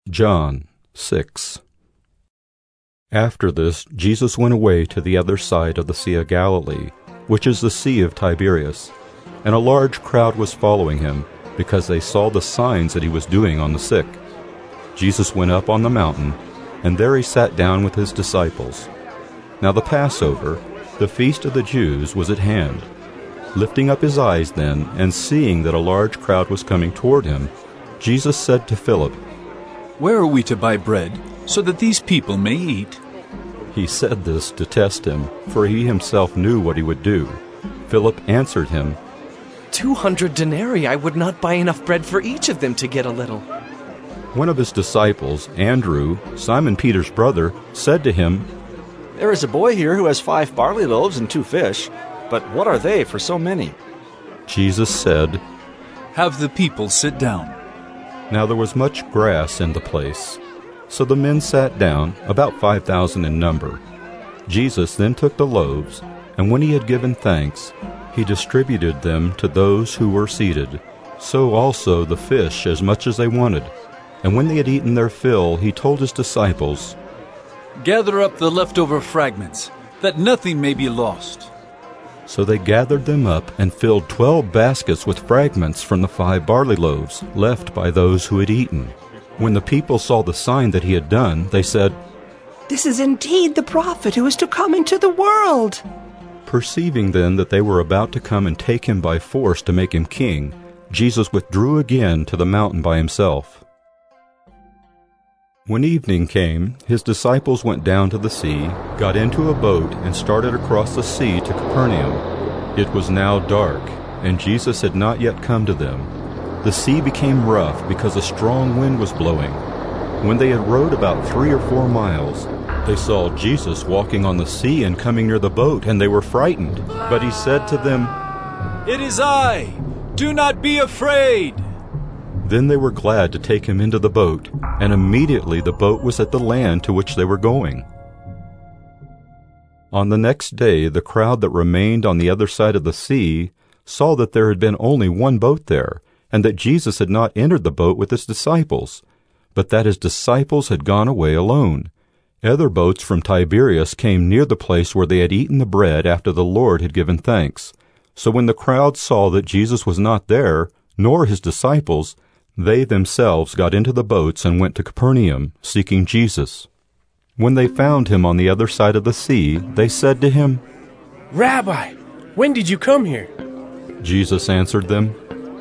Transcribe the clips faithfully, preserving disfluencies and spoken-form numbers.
John six. After this, Jesus went away to the other side of the Sea of Galilee, which is the Sea of Tiberias, and a large crowd was following him, because they saw the signs that he was doing on the sick. Jesus went up on the mountain, and there he sat down with his disciples. Now the Passover, the feast of the Jews, was at hand. Lifting up his eyes then, and seeing that a large crowd was coming toward him, Jesus said to Philip, "Where are we to buy bread, so that these people may eat?" He said this to test him, for he himself knew what he would do. Philip answered him, Two hundred denarii I would not buy enough bread for each of them to get a little. One of his disciples, Andrew, Simon Peter's brother, said to him, "There is a boy here who has five barley loaves and two fish, but what are they for so many?" Jesus said, "Have the people sit down." Now there was much grass in the place. So the men sat down, about five thousand in number. Jesus then took the loaves, and when he had given thanks, he distributed them to those who were seated, so also the fish as much as they wanted. And when they had eaten their fill, he told his disciples, "Gather up the leftover fragments, that nothing may be lost." So they gathered them up and filled twelve baskets with fragments from the five barley loaves left by those who had eaten. When the people saw the sign that he had done, they said, "This is indeed the prophet who is to come into the world." Perceiving then that they were about to come and take him by force to make him king, Jesus withdrew again to the mountain by himself. When evening came, his disciples went down to the sea, got into a boat, and started across the sea to Capernaum. It was now dark, and Jesus had not yet come to them. The sea became rough because a strong wind was blowing. When they had rowed about three or four miles, they saw Jesus walking on the sea and coming near the boat, and they were frightened. But he said to them, "It is I! Do not be afraid!" Then they were glad to take him into the boat, and immediately the boat was at the land to which they were going. On the next day, the crowd that remained on the other side of the sea saw that there had been only one boat there, and that Jesus had not entered the boat with his disciples, but that his disciples had gone away alone. Other boats from Tiberias came near the place where they had eaten the bread after the Lord had given thanks. So when the crowd saw that Jesus was not there, nor his disciples, they themselves got into the boats and went to Capernaum, seeking Jesus. When they found him on the other side of the sea, they said to him, "Rabbi, when did you come here?" Jesus answered them,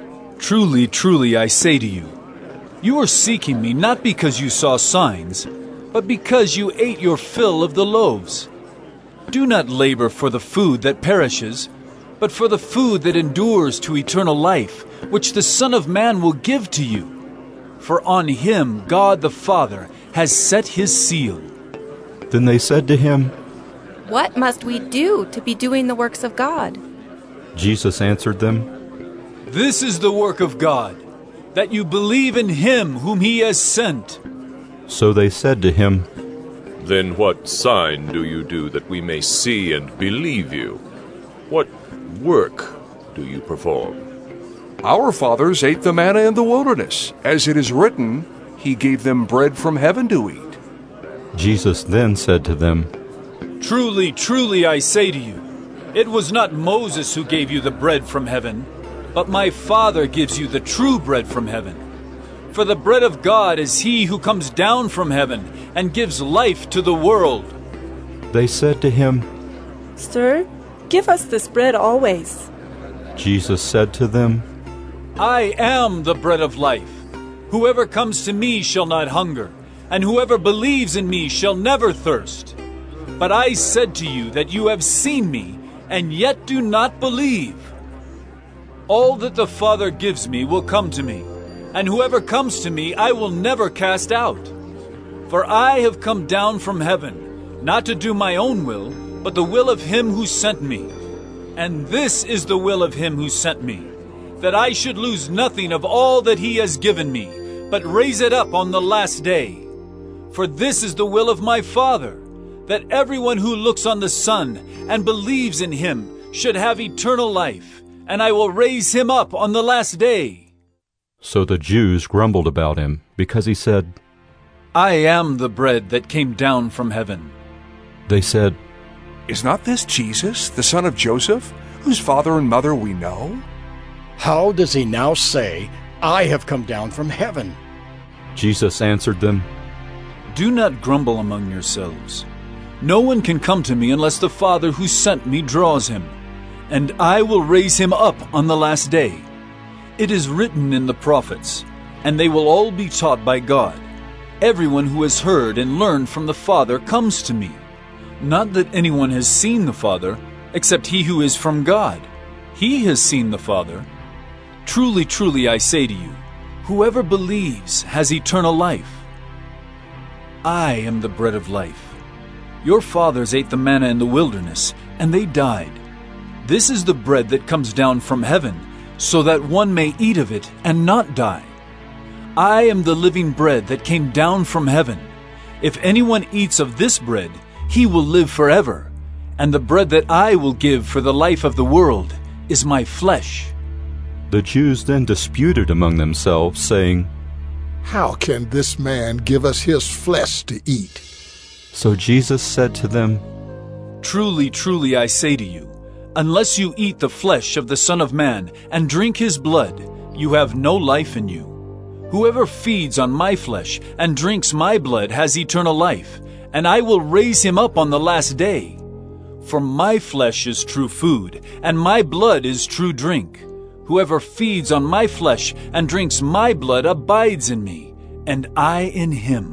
"Truly, truly, I say to you, you are seeking me not because you saw signs, but because you ate your fill of the loaves. Do not labor for the food that perishes, but for the food that endures to eternal life, which the Son of Man will give to you. For on him God the Father has set his seal." Then they said to him, "What must we do to be doing the works of God?" Jesus answered them, "This is the work of God, that you believe in him whom he has sent." So they said to him, "Then what sign do you do that we may see and believe you? What work do you perform?" "Our fathers ate the manna in the wilderness. As it is written, he gave them bread from heaven to eat." Jesus then said to them, "Truly, truly, I say to you, it was not Moses who gave you the bread from heaven, but my Father gives you the true bread from heaven. For the bread of God is he who comes down from heaven and gives life to the world." They said to him, "Sir, give us this bread always." Jesus said to them, "I am the bread of life. Whoever comes to me shall not hunger, and whoever believes in me shall never thirst. But I said to you that you have seen me, and yet do not believe. All that the Father gives me will come to me, and whoever comes to me I will never cast out. For I have come down from heaven, not to do my own will, but the will of him who sent me. And this is the will of him who sent me, that I should lose nothing of all that he has given me, but raise it up on the last day. For this is the will of my Father, that everyone who looks on the Son and believes in him should have eternal life, and I will raise him up on the last day." So the Jews grumbled about him, because he said, I am the bread that came down from heaven. They said, Is not this Jesus, the son of Joseph, whose father and mother we know? How does he now say, I have come down from heaven? Jesus answered them, Do not grumble among yourselves. No one can come to me unless the Father who sent me draws him, and I will raise him up on the last day. It is written in the prophets, and they will all be taught by God. Everyone who has heard and learned from the Father comes to me. Not that anyone has seen the Father, except he who is from God. He has seen the Father. Truly, truly, I say to you, whoever believes has eternal life. I am the bread of life. Your fathers ate the manna in the wilderness, and they died. This is the bread that comes down from heaven, so that one may eat of it and not die. I am the living bread that came down from heaven. If anyone eats of this bread, he will live forever. And the bread that I will give for the life of the world is my flesh. The Jews then disputed among themselves, saying, How can this man give us his flesh to eat? So Jesus said to them, Truly, truly, I say to you, unless you eat the flesh of the Son of Man and drink his blood, you have no life in you. Whoever feeds on my flesh and drinks my blood has eternal life, and I will raise him up on the last day. For my flesh is true food, and my blood is true drink. Whoever feeds on my flesh and drinks my blood abides in me, and I in him.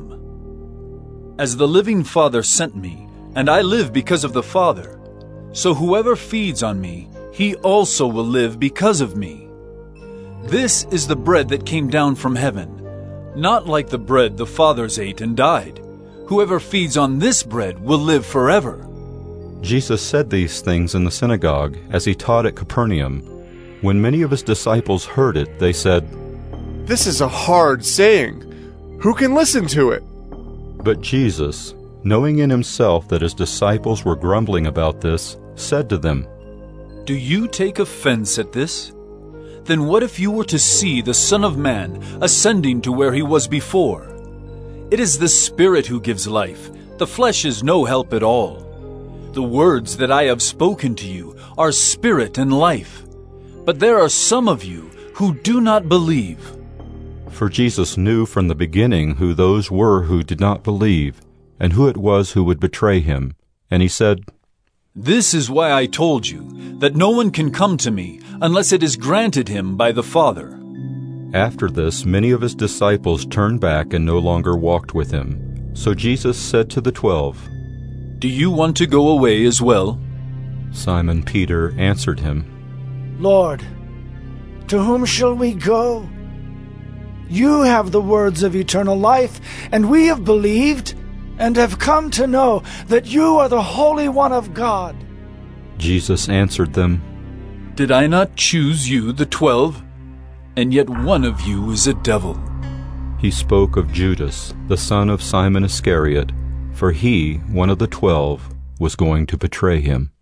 As the living Father sent me, and I live because of the Father, so whoever feeds on me, he also will live because of me. This is the bread that came down from heaven, not like the bread the fathers ate and died. Whoever feeds on this bread will live forever. Jesus said these things in the synagogue as he taught at Capernaum. When many of his disciples heard it, they said, This is a hard saying. Who can listen to it? But Jesus, knowing in himself that his disciples were grumbling about this, said to them, Do you take offense at this? Then what if you were to see the Son of Man ascending to where he was before? It is the Spirit who gives life. The flesh is no help at all. The words that I have spoken to you are spirit and life. But there are some of you who do not believe. For Jesus knew from the beginning who those were who did not believe, and who it was who would betray him. And he said, This is why I told you that no one can come to me unless it is granted him by the Father. After this, many of his disciples turned back and no longer walked with him. So Jesus said to the twelve, Do you want to go away as well? Simon Peter answered him, Lord, to whom shall we go? You have the words of eternal life, and we have believed and have come to know that you are the Holy One of God. Jesus answered them, Did I not choose you, the twelve? And yet one of you is a devil. He spoke of Judas, the son of Simon Iscariot, for he, one of the twelve, was going to betray him.